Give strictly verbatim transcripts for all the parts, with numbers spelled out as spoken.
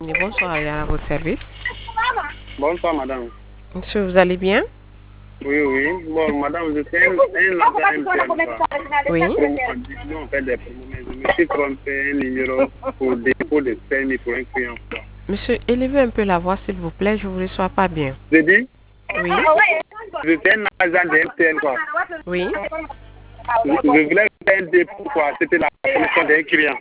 Bonsoir, à votre service. Bonsoir, madame. Monsieur, vous allez bien? Oui, oui. Bon, madame, je fais un, un agent M T N. Oui. Nous, on fait des promos, mais je me suis trompé un numéro pour dépôt de permis pour un client. Monsieur, élevez un peu la voix, s'il vous plaît, je ne vous reçois pas bien. Je dis, Oui. je fais un agent de M T N, quoi. Oui. Je, je voulais faire un dépôt, quoi. C'était la commission d'un client.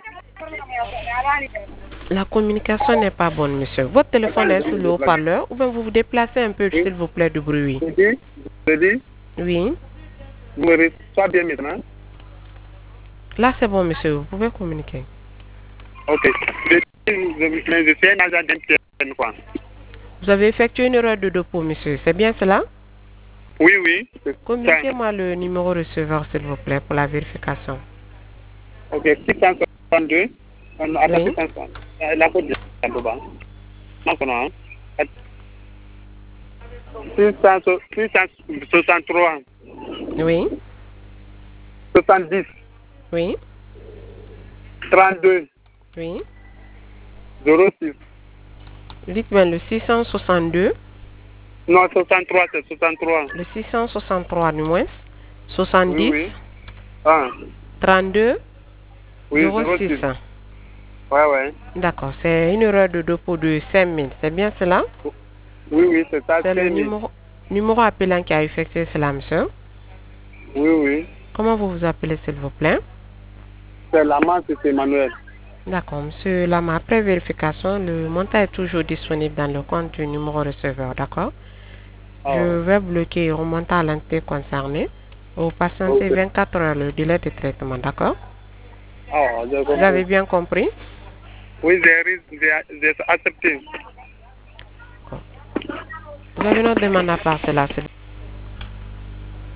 La communication n'est pas bonne, monsieur. Votre téléphone est sous le haut-parleur ou bien vous vous déplacez un peu, Oui. s'il vous plaît, de bruit. Je dis, je dis, Oui. vous me reçoivez bien maintenant? Là, c'est bon, monsieur, vous pouvez communiquer. Ok. Je, je, je, je fais un agent de M T N, quoi. Vous avez effectué une erreur de dépôt, monsieur. C'est bien cela? Oui, oui. Communiquez-moi le numéro receveur, s'il vous plaît, pour la vérification. Ok, six cent soixante-deux. Oui. La code de la six cent soixante-trois. Oui. soixante-dix. Oui. trente-deux. Oui. zéro six. Dites bien le six cent soixante-deux. Non, soixante-trois, c'est soixante-trois. Le six cent soixante-trois du moins. Oui, soixante-dix. oui. Ah. trente-deux. Oui, zéro zéro six. six. Ouais, ouais. D'accord, c'est une erreur de dépôt de cinq mille. C'est bien cela? Oui, oui, c'est ça. C'est le numéro, numéro appelant qui a effectué cela, monsieur. Oui, oui. Comment vous vous appelez, s'il vous plaît? C'est la marque, c'est Emmanuel. D'accord, monsieur Lama, après vérification, le montant est toujours disponible dans le compte du numéro receveur, d'accord? Oh. Je vais bloquer et remonter à l'entité concernée. Vous patientez Okay. vingt-quatre heures le délai de traitement, d'accord? Oh, Vous avez bien compris? Oui, j'ai accepté. Vous avez une autre demande à part cela, s'il vous plaît.